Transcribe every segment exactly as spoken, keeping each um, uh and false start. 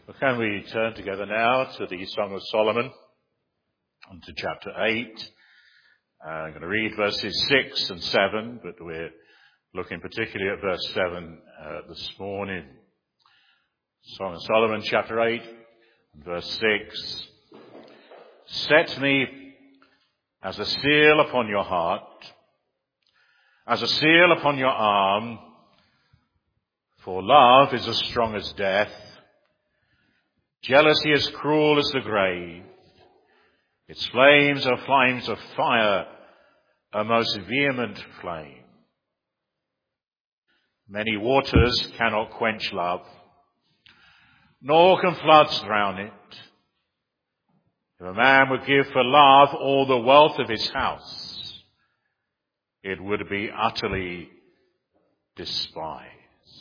Well, can we turn together now to the Song of Solomon and to chapter eight. Uh, I'm going to read verses six and seven, but we're looking particularly at verse seven uh, this morning. Song of Solomon, chapter eight, and verse six. Set me as a seal upon your heart, as a seal upon your arm, for love is as strong as death. Jealousy is cruel as the grave. Its flames are flames of fire, a most vehement flame. Many waters cannot quench love, nor can floods drown it. If a man would give for love all the wealth of his house, it would be utterly despised.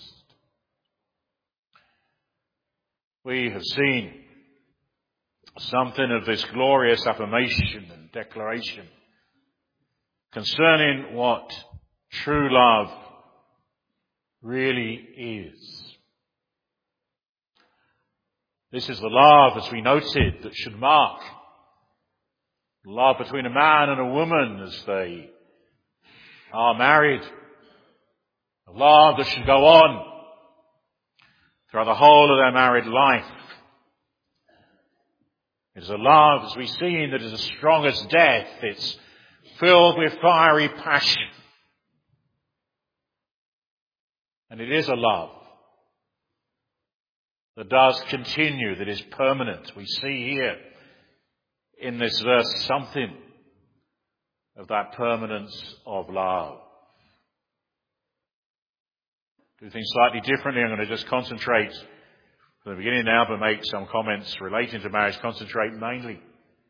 We have seen something of this glorious affirmation and declaration concerning what true love really is. This is the love, as we noted, that should mark love between a man and a woman as they are married. A love that should go on throughout the whole of their married life. It is a love, as we've seen, that is as strong as death. It's filled with fiery passion. And it is a love that does continue, that is permanent. We see here in this verse something of that permanence of love. Do things slightly differently. I'm going to just concentrate from the beginning now, but make some comments relating to marriage. Concentrate mainly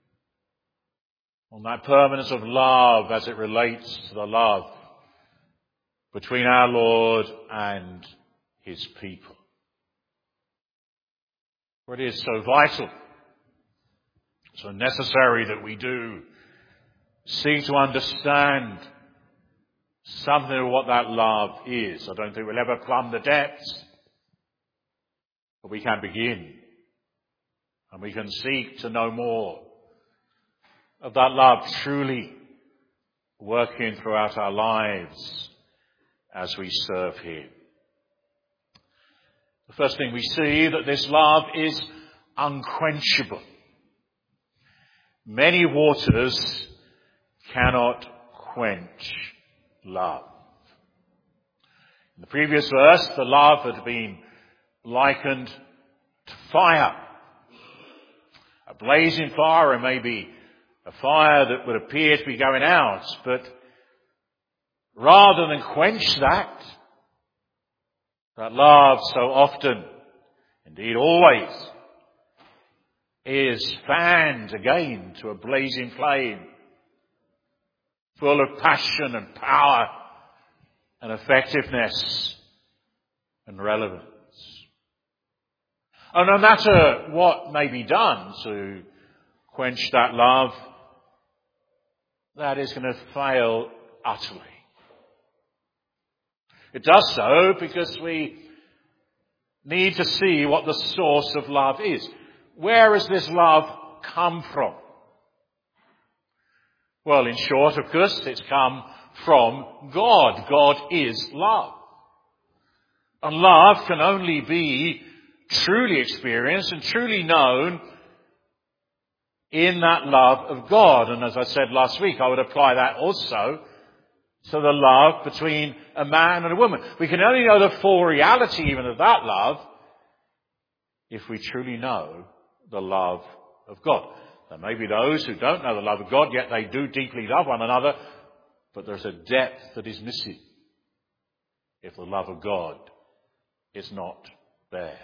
on that permanence of love as it relates to the love between our Lord and his people. For it is so vital, so necessary that we do seek to understand something of what that love is. I don't think we'll ever plumb the depths, but we can begin. And we can seek to know more of that love truly working throughout our lives as we serve him. The first thing we see, that this love is unquenchable. Many waters cannot quench love. In the previous verse, the love had been likened to fire. A blazing fire, or maybe a fire that would appear to be going out, but rather than quench that, that love so often, indeed always, is fanned again to a blazing flame, full of passion and power and effectiveness and relevance. And no matter what may be done to quench that love, that is going to fail utterly. It does so because we need to see what the source of love is. Where has this love come from? Well, in short, of course, it's come from God. God is love. And love can only be truly experienced and truly known in that love of God. And as I said last week, I would apply that also to the love between a man and a woman. We can only know the full reality even of that love if we truly know the love of God. There may be those who don't know the love of God, yet they do deeply love one another, but there's a depth that is missing if the love of God is not there.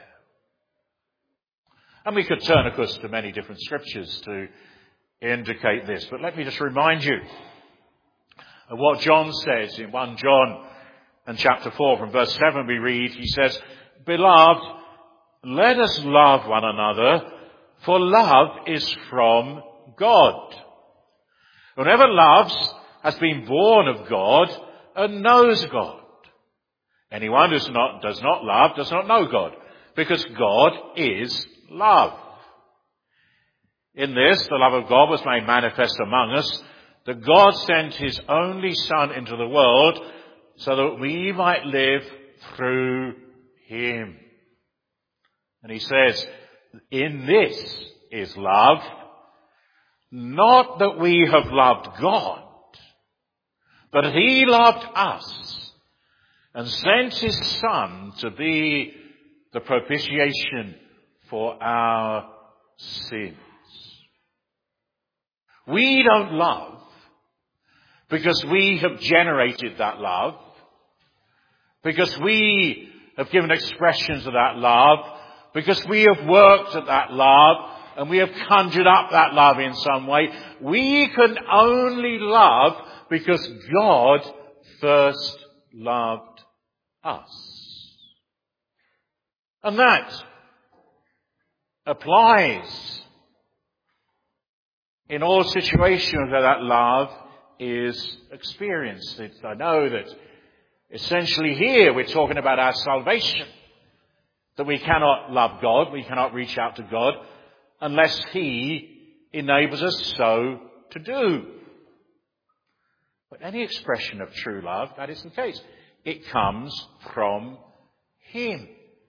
And we could turn, of course, to many different scriptures to indicate this, but let me just remind you of what John says in First John and chapter four, from verse seven we read, he says, "Beloved, let us love one another, for love is from God. Whoever loves has been born of God and knows God. Anyone who does not, does not love does not know God, because God is love. In this, the love of God was made manifest among us, that God sent his only Son into the world so that we might live through him. And he says, in this is love, not that we have loved God, but that he loved us and sent his Son to be the propitiation for our sins. We don't love because we have generated that love, because we have given expressions of that love, because we have worked at that love, and we have conjured up that love in some way. We can only love because God first loved us. And that applies in all situations where that love is experienced. It's, I know that essentially here we're talking about our salvation, that we cannot love God, we cannot reach out to God unless he enables us so to do. But any expression of true love, that is the case. It comes from him.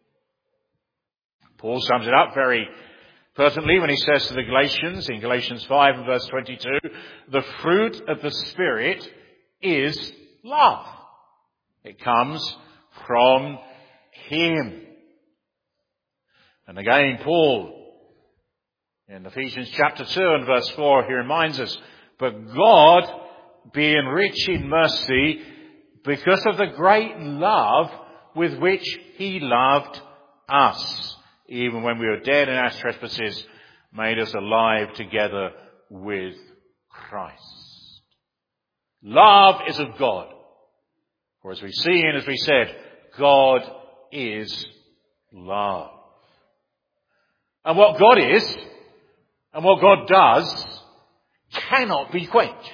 Paul sums it up very pertinently when he says to the Galatians, in Galatians five and verse twenty-two, the fruit of the Spirit is love. It comes from him. And again, Paul, in Ephesians chapter two and verse four, he reminds us, but God, being rich in mercy, because of the great love with which he loved us, even when we were dead in our trespasses, made us alive together with Christ. Love is of God. For as we see and as we said, God is love. And what God is, and what God does, cannot be quenched.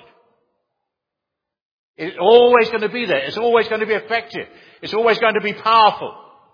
It's always going to be there. It's always going to be effective. It's always going to be powerful.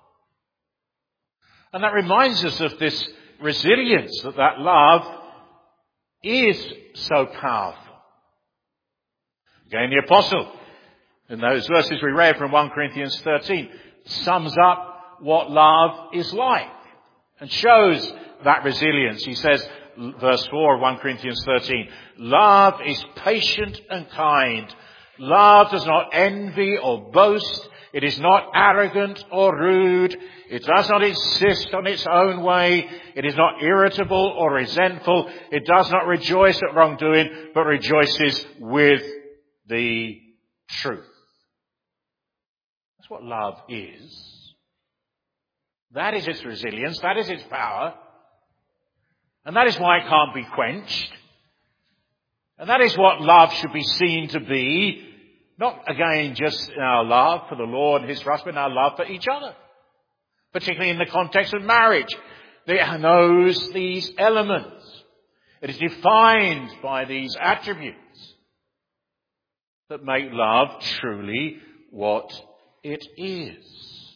And that reminds us of this resilience, that that love is so powerful. Again, the apostle, in those verses we read from First Corinthians thirteen, sums up what love is like and shows that resilience. He says, verse four of First Corinthians thirteen, love is patient and kind. Love does not envy or boast. It is not arrogant or rude. It does not insist on its own way. It is not irritable or resentful. It does not rejoice at wrongdoing, but rejoices with the truth. That's what love is. That is its resilience. That is its power. And that is why it can't be quenched. And that is what love should be seen to be. Not, again, just in our love for the Lord and his trust, but in our love for each other. Particularly in the context of marriage. It knows these elements. It is defined by these attributes that make love truly what it is.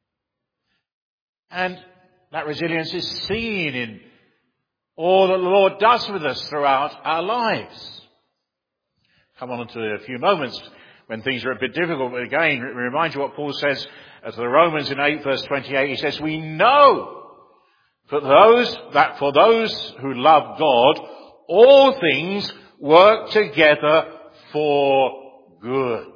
And that resilience is seen in all that the Lord does with us throughout our lives. Come on into a few moments when things are a bit difficult, but again, it reminds you what Paul says to the Romans in eight verse twenty-eight. He says, we know for those, that for those who love God, all things work together for good.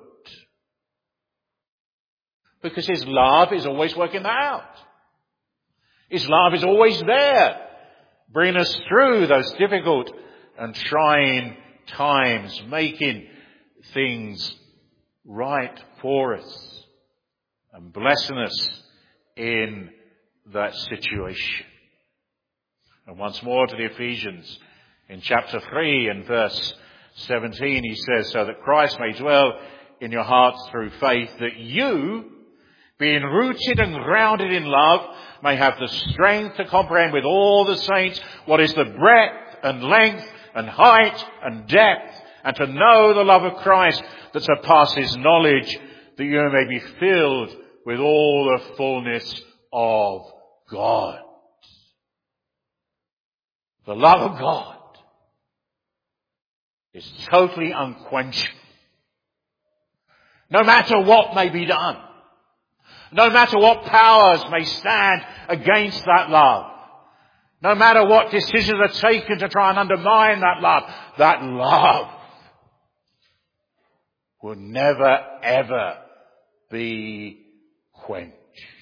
Because his love is always working that out. His love is always there, bringing us through those difficult and trying times, making things right for us and blessing us in that situation. And once more to the Ephesians, in chapter three and verse seventeen, he says, so that Christ may dwell in your hearts through faith, that you, being rooted and grounded in love, may have the strength to comprehend with all the saints what is the breadth and length and height and depth, and to know the love of Christ that surpasses knowledge, that you may be filled with all the fullness of God. The love of God is totally unquenchable. No matter what may be done, no matter what powers may stand against that love, no matter what decisions are taken to try and undermine that love, that love will never ever be quenched.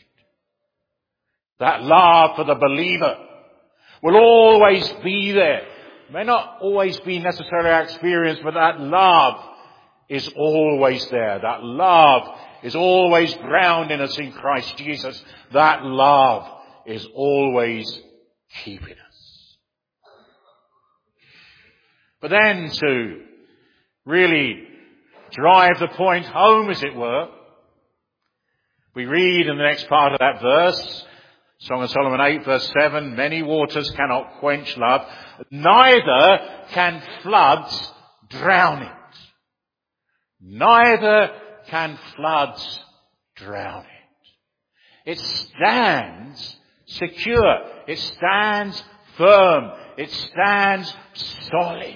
That love for the believer will always be there. It may not always be necessarily our experience, but that love is always there. That love is always grounded in us in Christ Jesus. That love is always keeping us. But then to really drive the point home, as it were, we read in the next part of that verse, Song of Solomon eight verse seven, many waters cannot quench love, neither can floods drown it. Neither can floods drown it. It stands secure. It stands firm. It stands solid.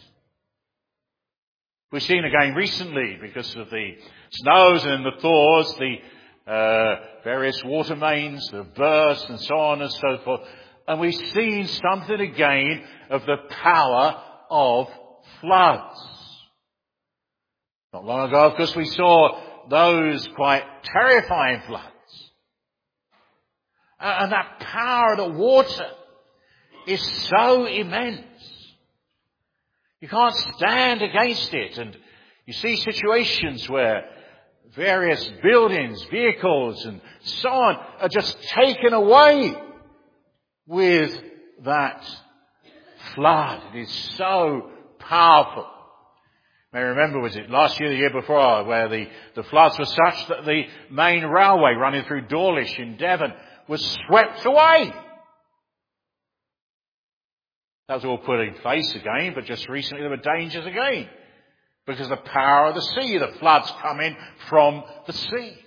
We've seen again recently, because of the snows and the thaws, the uh, various water mains have burst and so on and so forth. And we've seen something again of the power of floods. Not long ago, of course, we saw those quite terrifying floods. And that power of the water is so immense. You can't stand against it. And you see situations where various buildings, vehicles and so on are just taken away with that flood. It is so powerful. You may remember, was it last year, the year before, where the, the floods were such that the main railway running through Dawlish in Devon was swept away. That was all put in place again, but just recently there were dangers again. Because of the power of the sea, the floods come in from the sea.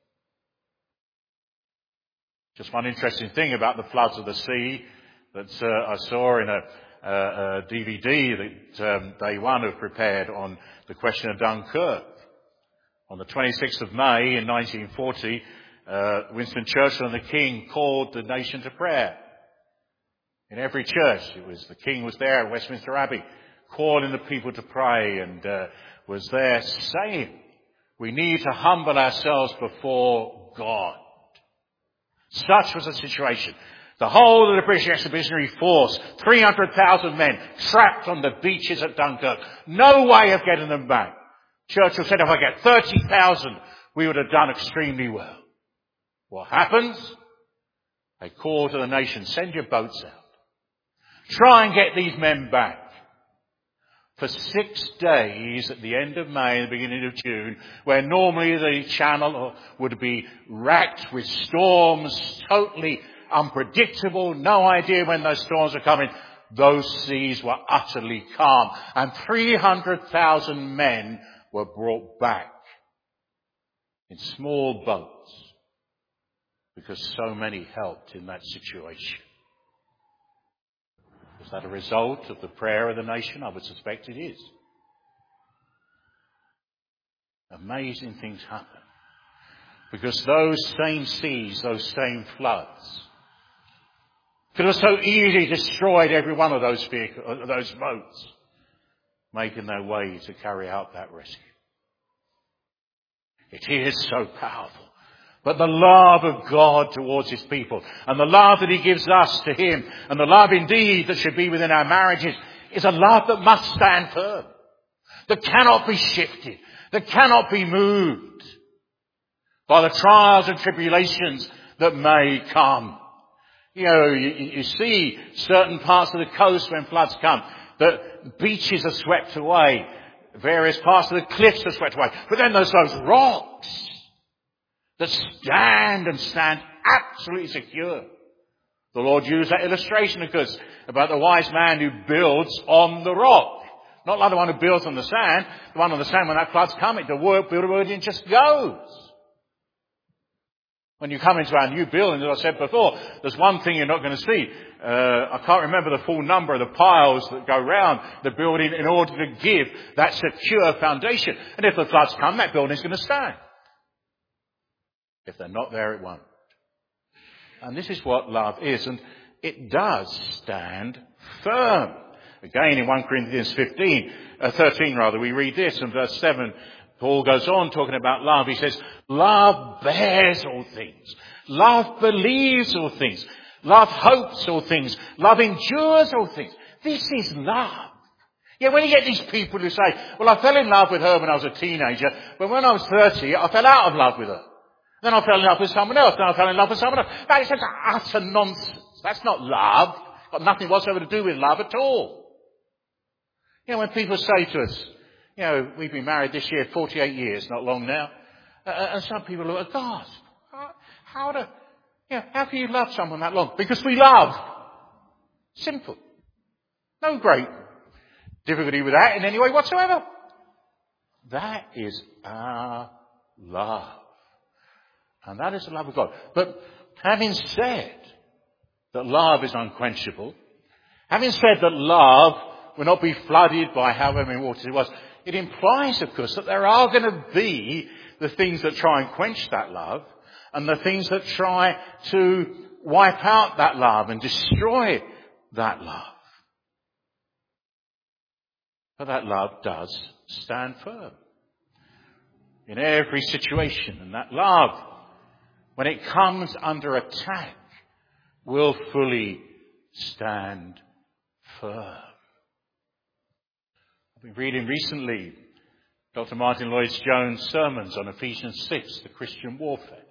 Just one interesting thing about the floods of the sea that uh, I saw in a, a, a D V D that um, Day One have prepared on the question of Dunkirk. On the twenty-sixth of May in nineteen forty, uh, Winston Churchill and the King called the nation to prayer. In every church, it was the King was there at Westminster Abbey, calling the people to pray, and uh, was there saying, we need to humble ourselves before God. Such was the situation. The whole of the British Expeditionary Force, three hundred thousand men, trapped on the beaches at Dunkirk. No way of getting them back. Churchill said, if I get thirty thousand, we would have done extremely well. What happens? They call to the nation, send your boats out. Try and get these men back. For six days at the end of May and the beginning of June, where normally the channel would be racked with storms, totally unpredictable, no idea when those storms are coming, those seas were utterly calm. And three hundred thousand men were brought back in small boats because so many helped in that situation. Is that a result of the prayer of the nation? I would suspect it is. Amazing things happen. Because those same seas, those same floods, could have so easily destroyed every one of those vehicles, those boats, making their way to carry out that rescue. It is so powerful. But the love of God towards His people, and the love that He gives us to Him, and the love indeed that should be within our marriages, is a love that must stand firm, that cannot be shifted, that cannot be moved by the trials and tribulations that may come. You know, you, you see certain parts of the coast when floods come, that beaches are swept away, various parts of the cliffs are swept away, but then there's those rocks that stand and stand absolutely secure. The Lord used that illustration, of course, about the wise man who builds on the rock. Not like the one who builds on the sand. The one on the sand, when that flood's coming, the word builder and just goes. When you come into our new building, as I said before, there's one thing you're not going to see. Uh, I can't remember the full number of the piles that go round the building in order to give that secure foundation. And if the floods come, that building's going to stand. If they're not there, it won't. And this is what love is. And it does stand firm. Again, in First Corinthians fifteen, uh, thirteen rather, we read this in verse seven. Paul goes on talking about love. He says, love bears all things. Love believes all things. Love hopes all things. Love endures all things. This is love. Yeah, when you get these people who say, well, I fell in love with her when I was a teenager, but when I was thirty, I fell out of love with her. Then I fell in love with someone else. Then I fell in love with someone else. That is such utter nonsense. That's not love. It's got nothing whatsoever to do with love at all. You know, when people say to us, you know, we've been married this year forty-eight years, not long now. Uh, and some people look at gasp. How, how do, you know, how can you love someone that long? Because we love. Simple. No great difficulty with that in any way whatsoever. That is our love. And that is the love of God. But having said that love is unquenchable, having said that love will not be flooded by however many waters it was, it implies, of course, that there are going to be the things that try and quench that love and the things that try to wipe out that love and destroy that love. But that love does stand firm in every situation. And that love, when it comes under attack, will fully stand firm. I've been reading recently Doctor Martin Lloyd-Jones' sermons on Ephesians six, the Christian warfare.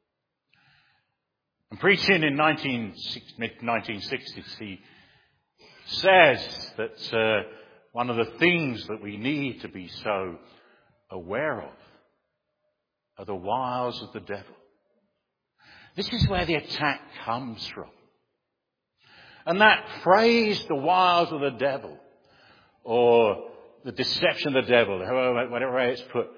And preaching in mid nineteen sixties, he says that uh, one of the things that we need to be so aware of are the wiles of the devil. This is where the attack comes from. And that phrase, the wiles of the devil, or the deception of the devil, however, whatever way it's put,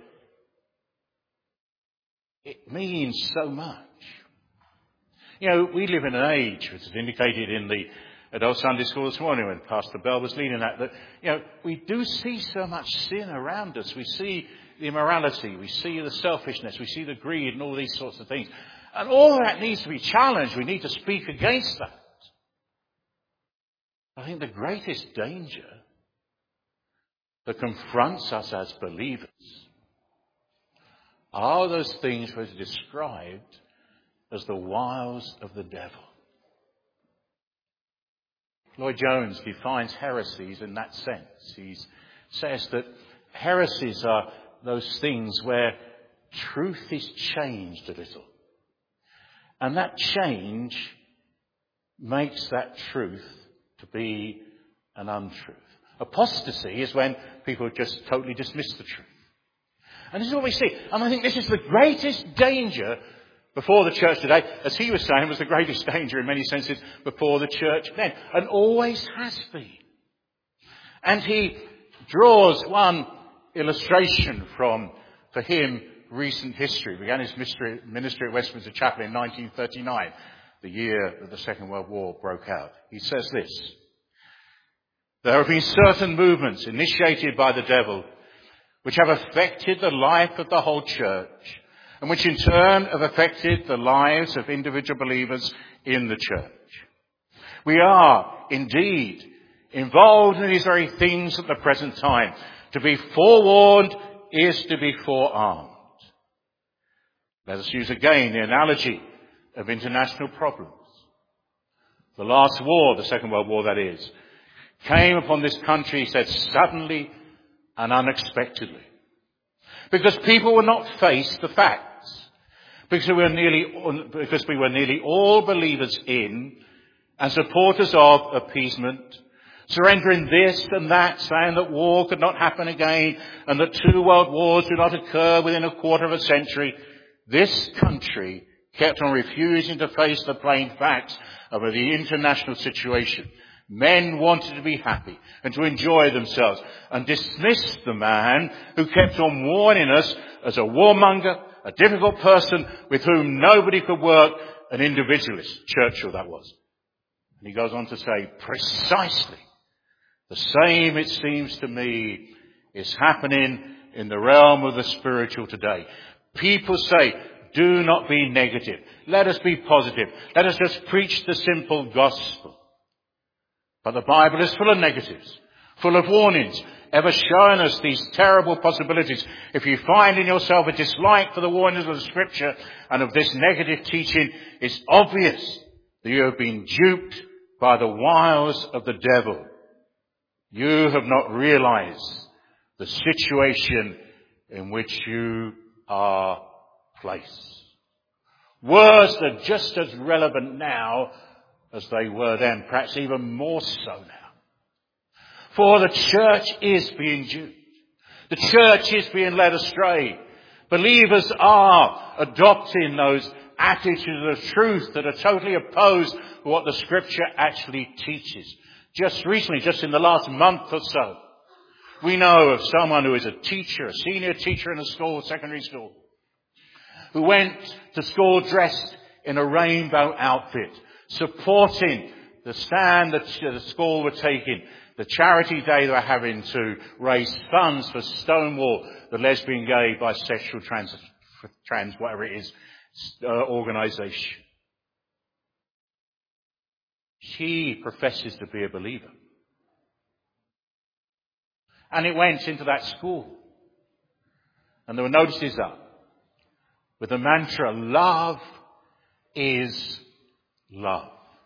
it means so much. You know, we live in an age, which is indicated in the adult Sunday school this morning when Pastor Bell was leading that, that, you know, we do see so much sin around us. We see the immorality, we see the selfishness, we see the greed and all these sorts of things. And all that needs to be challenged. We need to speak against that. I think the greatest danger that confronts us as believers are those things which are described as the wiles of the devil. Lloyd-Jones defines heresies in that sense. He says that heresies are those things where truth is changed a little. And that change makes that truth to be an untruth. Apostasy is when people just totally dismiss the truth. And this is what we see. And I think this is the greatest danger before the church today, as he was saying, was the greatest danger in many senses before the church then, and always has been. And he draws one illustration from, for him, recent history. He began his ministry at Westminster Chapel in nineteen thirty-nine, the year that the Second World War broke out. He says this: there have been certain movements initiated by the devil which have affected the life of the whole church, and which in turn have affected the lives of individual believers in the church. We are indeed involved in these very things at the present time. To be forewarned is to be forearmed. Let us use again the analogy of international problems. The last war, the Second World War that is, came upon this country, he said, suddenly and unexpectedly. Because people were not faced the facts. Because we were nearly, because we were nearly all believers in and supporters of appeasement, surrendering this and that, saying that war could not happen again and that two world wars do not occur within a quarter of a century. This country kept on refusing to face the plain facts of the international situation. Men wanted to be happy and to enjoy themselves and dismissed the man who kept on warning us as a warmonger, a difficult person with whom nobody could work, an individualist. Churchill, that was. And he goes on to say, precisely the same, it seems to me, is happening in the realm of the spiritual today. People say, do not be negative. Let us be positive. Let us just preach the simple gospel. But the Bible is full of negatives, full of warnings, ever showing us these terrible possibilities. If you find in yourself a dislike for the warnings of the Scripture and of this negative teaching, it's obvious that you have been duped by the wiles of the devil. You have not realized the situation in which you are placed. Words that are just as relevant now as they were then, perhaps even more so now. For the church is being duped. The church is being led astray. Believers are adopting those attitudes of truth that are totally opposed to what the Scripture actually teaches. Just recently, just in the last month or so, we know of someone who is a teacher, a senior teacher in a school, secondary school, who went to school dressed in a rainbow outfit, supporting the stand that the school were taking, the charity day they were having to raise funds for Stonewall, the lesbian, gay, bisexual, trans, trans whatever it is, uh, organisation. She professes to be a believer. And it went into that school. And there were notices up with the mantra, love is love.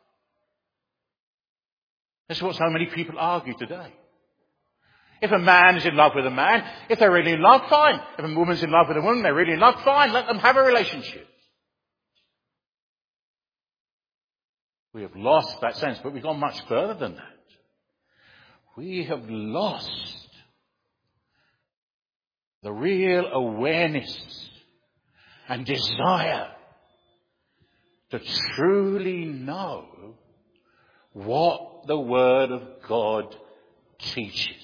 That's what so many people argue today. If a man is in love with a man, if they're really in love, fine. If a woman's in love with a woman, they're really in love, fine. Let them have a relationship. We have lost that sense, but we've gone much further than that. We have lost the real awareness and desire to truly know what the Word of God teaches.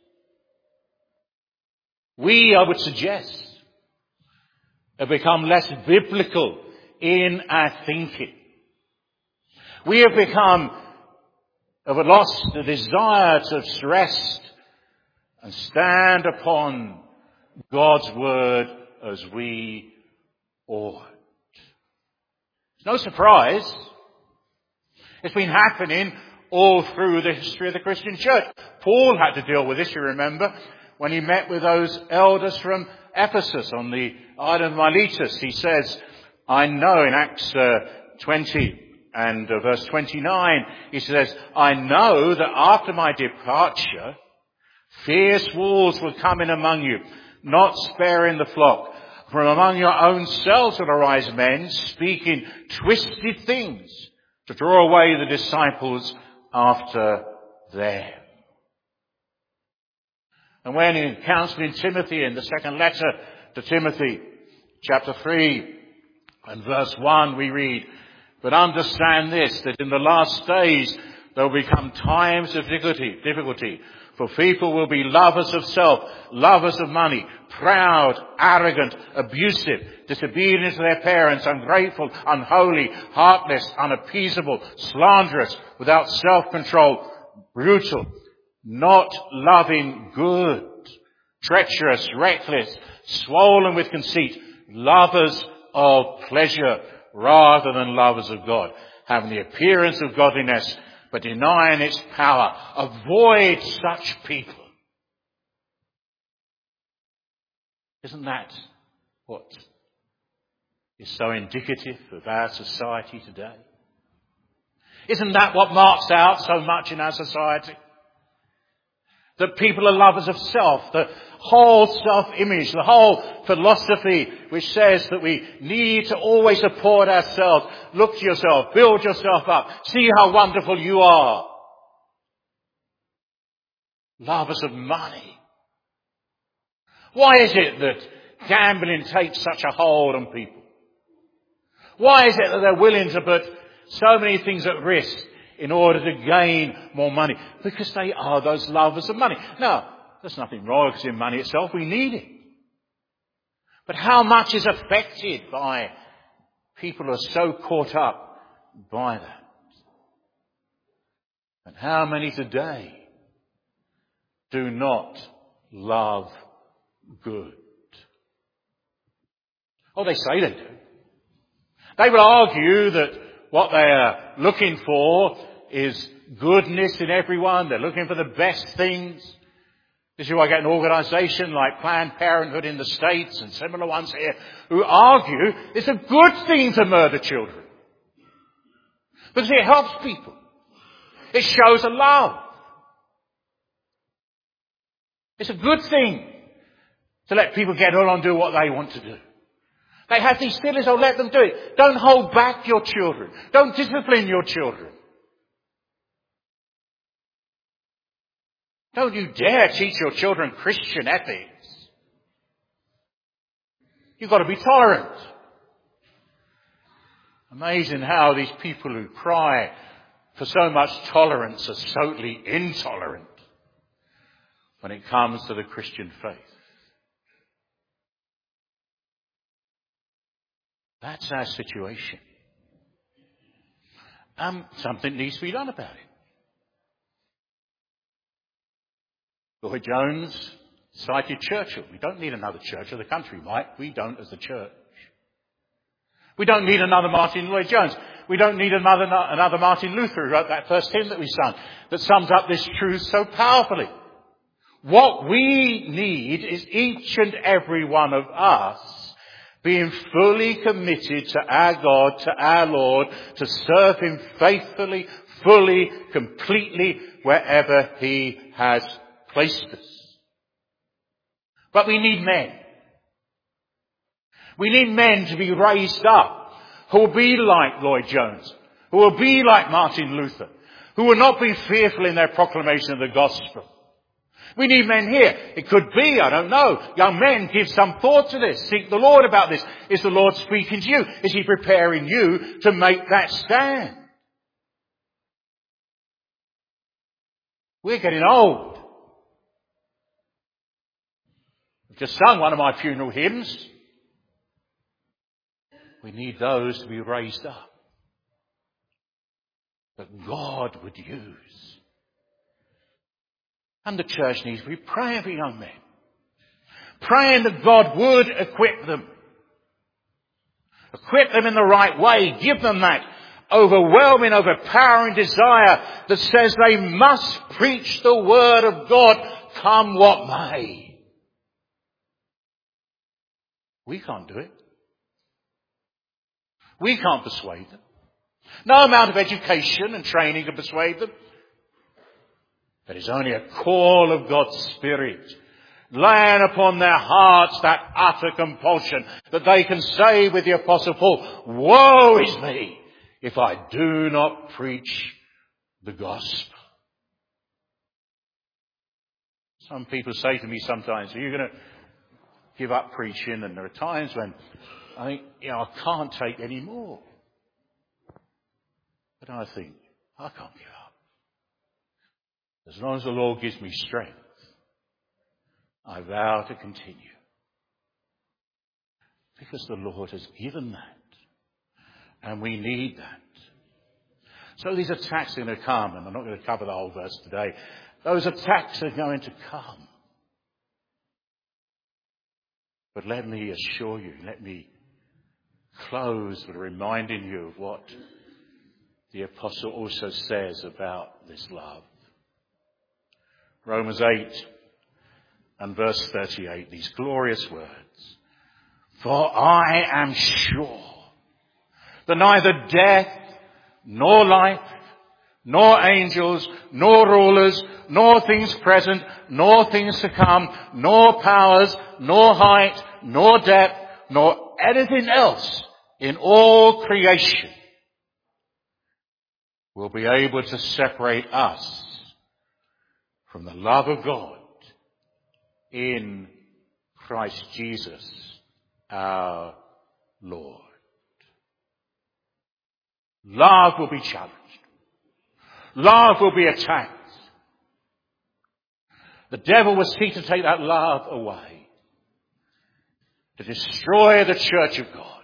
We, I would suggest, have become less biblical in our thinking. We have become, have lost the desire to rest and stand upon God's Word as we ought. It's no surprise. It's been happening all through the history of the Christian church. Paul had to deal with this, you remember, when he met with those elders from Ephesus on the island of Miletus. He says, I know in Acts uh, twenty and uh, verse twenty-nine, he says, I know that after my departure, fierce wolves will come in among you, not sparing the flock. From among your own selves will arise men speaking twisted things to draw away the disciples after them. And when in counseling Timothy in the second letter to Timothy, chapter three and verse one, we read, but understand this, that in the last days there will become times of difficulty, difficulty. For people will be lovers of self, lovers of money, proud, arrogant, abusive, disobedient to their parents, ungrateful, unholy, heartless, unappeasable, slanderous, without self-control, brutal, not loving good, treacherous, reckless, swollen with conceit, lovers of pleasure rather than lovers of God, having the appearance of godliness, but denying its power. Avoid such people. Isn't that what is so indicative of our society today? Isn't that what marks out so much in our society? That people are lovers of self, the whole self-image, the whole philosophy which says that we need to always support ourselves. Look to yourself, build yourself up, see how wonderful you are. Lovers of money. Why is it that gambling takes such a hold on people? Why is it that they're willing to put so many things at risk in order to gain more money? Because they are those lovers of money. Now, there's nothing wrong with money itself. We need it. But how much is affected by people who are so caught up by that? And how many today do not love good? Oh, they say they do. They will argue that what they are looking for is goodness in everyone. They're looking for the best things. This is why I get an organisation like Planned Parenthood in the States and similar ones here who argue it's a good thing to murder children. Because it helps people. It shows a love. It's a good thing to let people get on and do what they want to do. They have these feelings, oh, let them do it. Don't hold back your children. Don't discipline your children. Don't you dare teach your children Christian ethics. You've got to be tolerant. Amazing how these people who cry for so much tolerance are totally intolerant when it comes to the Christian faith. That's our situation. Um, something needs to be done about it. Lloyd Jones cited Churchill. We don't need another Churchill. The country might. We don't as the church. We don't need another Martin Lloyd Jones. We don't need another, another Martin Luther who wrote that first hymn that we sung that sums up this truth so powerfully. What we need is each and every one of us being fully committed to our God, to our Lord, to serve Him faithfully, fully, completely, wherever He has placed us. But we need men. We need men to be raised up, who will be like Lloyd Jones, who will be like Martin Luther, who will not be fearful in their proclamation of the gospel. We need men here. It could be, I don't know, young men, give some thought to this. Seek the Lord about this. Is the Lord speaking to you? Is He preparing you to make that stand? We're getting old. I've just sung one of my funeral hymns. We need those to be raised up that God would use. And the church needs to be praying for young men. Praying that God would equip them. Equip them in the right way. Give them that overwhelming, overpowering desire that says they must preach the word of God, come what may. We can't do it. We can't persuade them. No amount of education and training can persuade them. It is only a call of God's Spirit, laying upon their hearts that utter compulsion that they can say with the Apostle Paul, woe is me if I do not preach the gospel. Some people say to me sometimes, are you going to give up preaching? And there are times when I think, you know, I can't take any more. But I think, I can't give up. As long as the Lord gives me strength, I vow to continue. Because the Lord has given that. And we need that. So these attacks are going to come, and I'm not going to cover the whole verse today. Those attacks are going to come. But let me assure you, let me close with reminding you of what the Apostle also says about this love. Romans eight and verse thirty-eight, these glorious words. For I am sure that neither death, nor life, nor angels, nor rulers, nor things present, nor things to come, nor powers, nor height, nor depth, nor anything else in all creation will be able to separate us from the love of God in Christ Jesus our Lord. Love will be challenged. Love will be attacked. The devil will seek to take that love away. to destroy the church of God.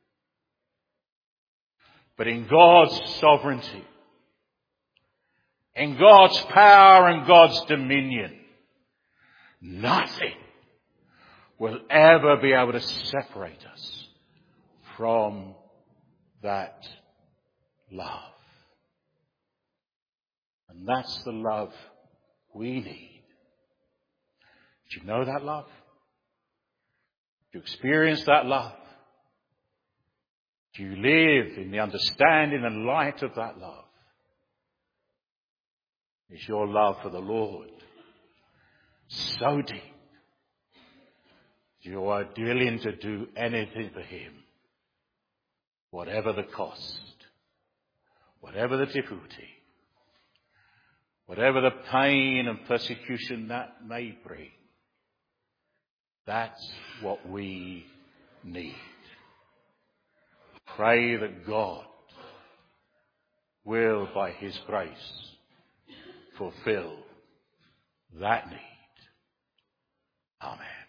But in God's sovereignty, in God's power and God's dominion, nothing will ever be able to separate us from that love. And that's the love we need. Do you know that love? Do you experience that love? Do you live in the understanding and light of that love? Is your love for the Lord so deep you are willing to do anything for Him, whatever the cost, whatever the difficulty, whatever the pain and persecution that may bring? That's what we need. Pray that God will, by His grace, fulfill that need. Amen.